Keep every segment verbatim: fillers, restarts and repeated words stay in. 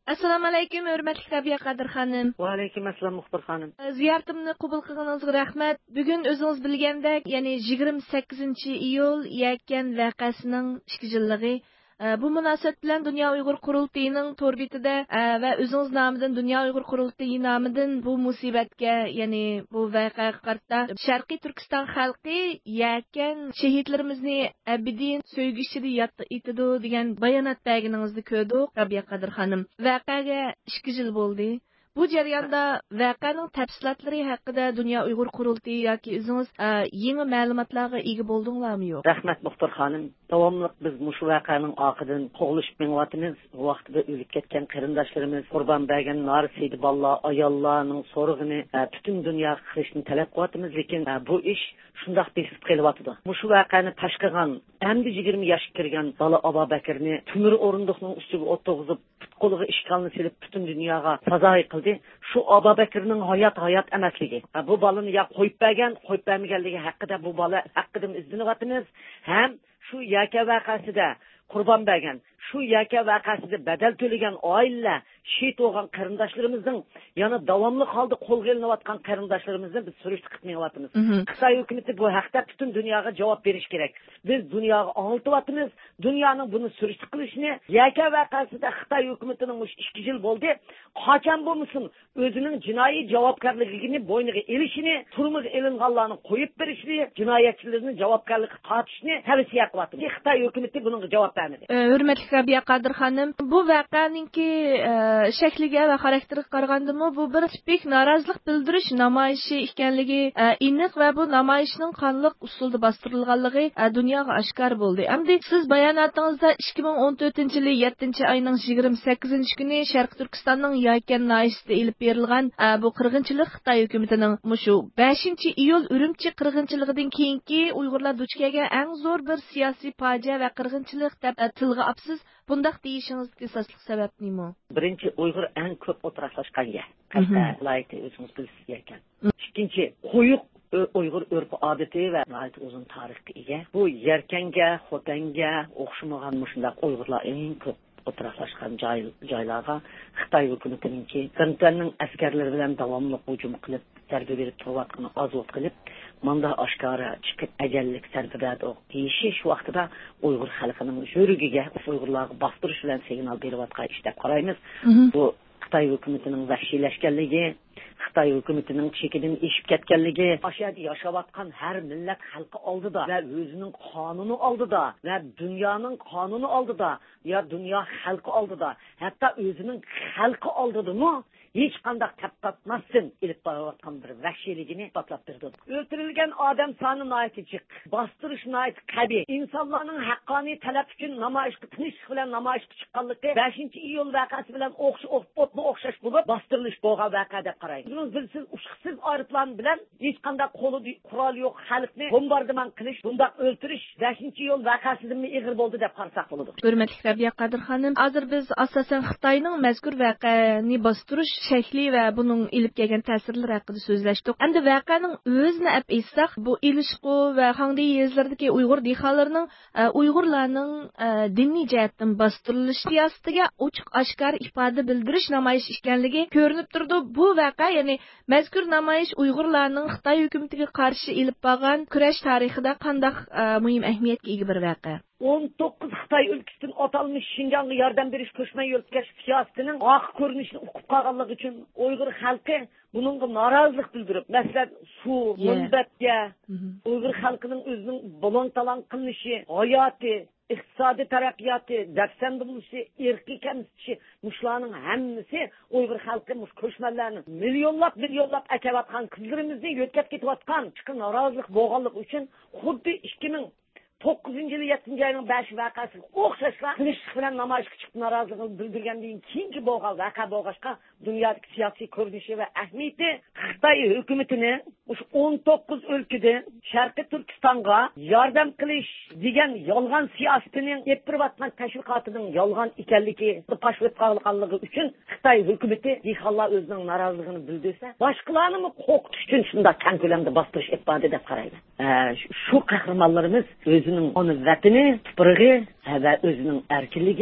Assalomu alaykum, hurmatli Rabiya Qadir xonim. Va alaykum assalom Muxbir xonim. Ziyoratimni qabul qilganingizga rahmat. Bugun o'zingiz bilgandek, ya'ni yigirma sakkizinchi iyul yakan vaqasining ikki yilligi. Bu munosabat bilan Dunyo Uyg'ur qurultayining to'r betida va o'zingiz nomidan Dunyo Uyg'ur qurultayi nomidan bu musibatga, ya'ni bu voqeaga qarata Sharqiy Turkiston xalqi yakan shahidlarimizni abidin so'ygishida yotdi degan bayonot berganingizni ko'rdik, Rabiya Qadir xonim. Voqeaga ikki yil bo'ldi. Bu jarayonda voqeaning tafsilotlari haqida Dunyo Uyg'ur qurultayi yoki o'zingiz yangi ma'lumotlarga ega bo'ldinglarmi yo'q? Rahmat Muxbir xonim. Davomli biz mushu voqeaning oqidan qo'g'lishib menayotimiz. Vaqtida o'lib ketgan qarindoshlarimiz, qurbon bergan narsiydi ballar, ayollarning so'rig'ini butun dunyoga qilishni talab qilyapmiz, lekin bu ish shundoq besib qelyapti. Mushu voqeani tashqigan endi yigirma yoshga kirgan bola Abu Bakrni tumir o'rindiqning ustiga o'tqizib, qo'liga ishkalni silib butun dunyoga fazoyi qildi. Shu Abu Bakrning hayot hayot emasligi. Bu balani ya qo'yib bergan, qo'yib bermaganligi haqida bu bola haqida izlanayapmiz. Ham shu yaka voqeasida qurbon bergan, shu yaka voqeasida badal to'lagan oilalar, shehid bo'lgan qarindoshlarimizning yana davomli holda qo'lga ilinayotgan qarindoshlarimizni biz surishti qilmayapmiz. Xitoy hukumati bu haqda butun dunyoga javob berish kerak. Biz dunyoga anlatyapmiz, dunyoning buni surishti qilishini. Yaka voqeasida Xitoy hukumatining ikki yil bo'ldi. Qachon bo'lmasin o'zining jinoiy javobgarligini bo'yniga elishini, turmuga ilinganlarni qo'yib berishni, jinoyatchilarni javobgarlikka tortishni tavsiya qilyapti. Xitoy hukumati bunga javob bermadi. Hurmatli Rabiya Qadir xonim, bu voqeaninki shakliga va xarakteriga qaragandimi, bu bir tipik norozilik bildirish namoyishi ekanligi aniq va bu namoyishning qonliq usulda bostirilganligi dunyoga oshkor bo'ldi. Endi siz bayonotingizda ikki ming o'n to'rtinchi yil yettinchi oyning yigirma sakkizinchi kuni Sharq Turkistonning Yakan noyisida ilib berilgan bu qirg'inchilik Xitoy hukumatining mushu beshinchi iyul Urumchi qirg'inchiligidan keyingi Uyg'urlar duch kelgan eng zo'r bir siyosiy fojia va qirg'inchilik deb tilga olibsiz. Bundaq deyishingizga asosli sabab nima? Birinchi Uyg'ur eng ko'p o'tirashgan yer. Qashqa viloyati o'zingiz bilasiz ekan. Ikkinchi qo'yiq Uyg'ur urf-odati va nihoyat uzun tarixga ega. Bu Yarkanga, Xotanga o'xshamagan mushundaq Uyg'urlar eng ko'p o'tirashgan joy joylarga Xitoy hukumatininki Qirg'izistonning askarlari bilan davomli hujum qilib, zarba berib turayotgani ozod qilib, manda oshkora chiqib ajallik zarba berdi. Deyishi shu vaqtida Uyg'ur xalqining yurigiga Uyg'urlarga bostirish bilan signal berayotgan ish deb qaraymiz. Bu Xitoy hukumatining vahshiylashganligi, Xitoy hukumatining chekidan eshib ketganligi, ashyoda yashayotgan har millat xalqi oldida va o'zining qonuni oldida va dunyoning qonuni oldida, ya dunyo xalqi oldida, hatto o'zining xalqi oldida-mi hech qanday taptatmasdan ilib borayotgan bir vahshiyligini isbotlab berdi. O'ldirilgan odam soni noyatichiq, bostirish noyat qabi, insonlarning haqqoniy talab uchun namoyishga tinchlik bilan namoyishga chiqqanligi beshinchi iyul voqeasi bilan o'xshab o'xshash bo'lib bostirilish bo'lgan voqea deb qaraymiz. Bilsiz, ushqisiz aeroplan bilan hech qanday qo'li qurol yo'q xalqni bombardimon qilish, bunday o'ldirish beshinchi iyul voqeasidan ig'ir bo'ldi deb qarasak bo'ladi. Hurmatli Rabiya Qadir xonim, hozir biz asosan Xitoyning mazkur voqeani bostirish shakli va buning ilib kelgan ta'sirlari haqida so'zlashdik. Endi voqeaning o'zini olib aytsak, bu ilishqu va Xangdi yezlaridagi Uyg'ur dehqonlarining Uyg'urlarning diniy jihatdan bostirilish siyosatiga ochiq oshkor ifoda bildirish namoyish ekanligi ko'rinib turdi. Bu voqea, ya'ni mazkur namoyish Uyg'urlarning Xitoy hukumatiga qarshi ilib borgan kurash tarixida qanday muhim ahamiyatga ega bir voqea. o'n to'qqiz Xitoy ülkəsinin atalmış Şinjanğa yardım beriş koşma yoltkaş siyasətinin axı görünüşünü uqub qalğanlığı üçün Uyğur xalqı bununla narazılıq bildirib. Məsələn, su, mümbətgə, Uyğur xalqının özünün balon talan qılınışı, hayatı, iqtisadi taraqqiyatı, dəfsən buluşu, irqi kəmsişi, muşlarının həmmisi Uyğur xalqı muş koşmalarının milyonlap milyonlap əkəvatqan kızlarımızı yötkət ketiyatqan çıxın narazılıq boğanlıq üçün xuddi ikki ming to'qqizinchi yil yettinchi oyning beshi voqeasi o'xshashla qilish bilan namoyishga chiqib noroziligini bildirgandan keyingi bo'lgan voqea bo'lg'achqa dunyodagi siyosiy ko'rinishi va ahamiyati Xitoy hukumatini o'sha o'n to'qqiz o'lkada Sharqiy Turkistonga yordam qilish degan yolg'on siyosatining yettirayotgan tashviqotining yolg'on ekanligi pash etganligi uchun Xitoy hukumati dehqonlar o'zining noroziligini bildirsa, boshqalarni qo'rqitish uchun shunday keng ko'lamda bostirish etdi deb qaraydi. Shu qahramonlarimiz o'zining ona vatani, tuprog'i va o'zining erkinligi,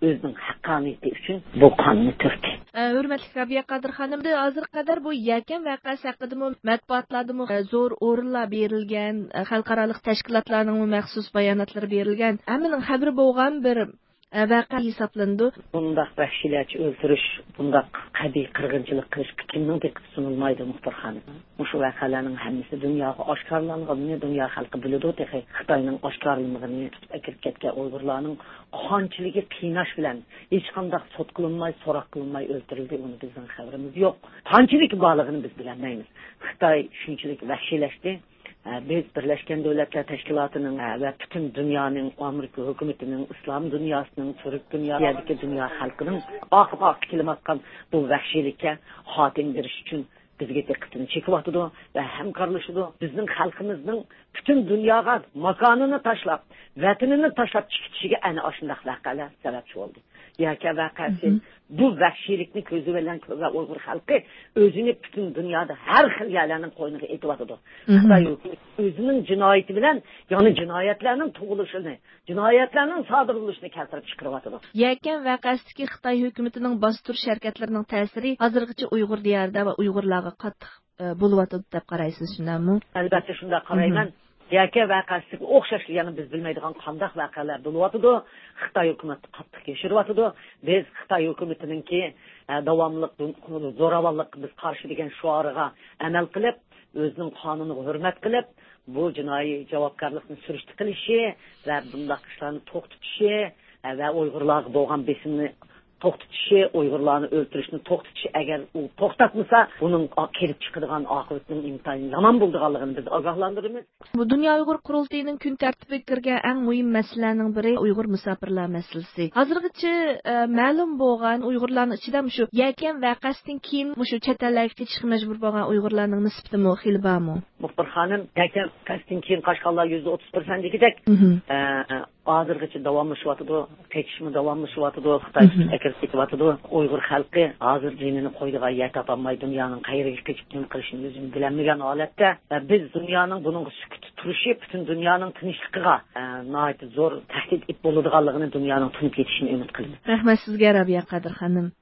o'zining haqqoniyati uchun bu qonunni turtdi. Hurmatli Rabiya Qadir xonimda hozir qadar bu yakan voqeasi haqida matbuotlarda zo'r o'rinlar berilgan, xalqaro tashkilotlarning maxsus bayonotlari berilgan. Hammaning xabari bo'lgan bir vaqa hisoblandi. Bundaq vahşilikçi öldürüş, bundaq qad'iy qirg'inchilik qilish kimning diqqati sunilmaydi muxbir xonim. Mushu vaqalarning hammasi dunyoga oshkorlanganini dunyo xalqi biladi. Texi Xitoyning oshkorlanganini tutib akirib ketgan Uyg'urlarning qonchiligi qiynash bilan hech qanday sud qilinmay, so'roq qilinmay o'ldirildi. Uni bizning xabarimiz yo'q. Qanchalik borlig'ini biz bilmaymiz. Xitoy shunchalik vahshilashdi. Biz Birleşken Devletler Teşkilatı'nın ve bütün dünyanın, Amerika hükümetinin, İslam dünyasının, Türk dünyasındaki dünya halkının akıp akıp kilimatkan bu vahşilikке hatim veriş için bizge dikkatini çekip atıdı ve hemkarlaşıdı. Bizim halkımızın bütün dünyaya makanını taşlap, vatanını taşlap çıkışıge en aşındak vakalar sebepçi oldu. Yaka vakası bu vahşilikni ko'zi bilan ko'rgan Uyg'ur xalqi o'zini butun dunyoda har xil yerlarning qo'yniga etyapti. Xitoy o'zining jinoyati bilan yana jinoyatlarning tug'ilishini, jinoyatlarning sodir bo'lishini keltirib chiqaryapti. Yakan vaqasidagi Xitoy hukumatining bostirish harakatlarining ta'siri hozirgacha Uyg'ur diyorida va Uyg'urlarga qattiq bo'lyapti deb qaraysiz, shundaymi? Albatta shunday qarayman. Yaka vaqasiga o'xshash, ya'ni biz bilmaydigan qanday vaqalar bo'lyapti. Xitoy hukumati qattiq kechiryapti. Biz Xitoy hukumatiningki davomli zo'ravonlik biz qarshi degan shuoriga amal qilib, o'zining qonuniga hurmat qilib, bu jinoiy javobgarlikni surishti qilishi va bunday ishlarni to'xtatishi va Uyg'urlarga bo'lgan besimni to'xtatishi, Uyg'urlarni o'ldirishni to'xtatishi, agar u to'xtatmasa, uning kelib chiqadigan oqibatining imkoni yomon bo'lganligini biz ogohlantiramiz. Bu Dunyo Uyg'ur qurultayining kun tartibiga kirgan eng muhim masalalarning biri Uyg'ur musofirlar masalasi. Hozirgacha ma'lum bo'lgan Uyg'urlarning ichida shu yakan vaqasidan keyin shu chet ellarga ketishga majbur bo'lgan Uyg'urlarning nisbati xil bormi? Muxbir xonim, yakan vaqasidan keyin Qashqarlar yuz o'ttiz persent degidek hozirgacha davomlashyapti, tekshirishmi davomlashyapti, Xitoy akir ketyapti. Uyg'ur xalqi hozir dinini qo'ydigan yer topolmay dunyoning qayeriga ketib nima qilishini o'zini bilmagan holatda biz dunyoning buning sukut turishi butun dunyoning tinchligiga nihoyat zo'r tahdid bo'ladiganligini dunyoning tunib ketishini umid qilamiz. Rahmat sizga Rabiya Qadir xonim.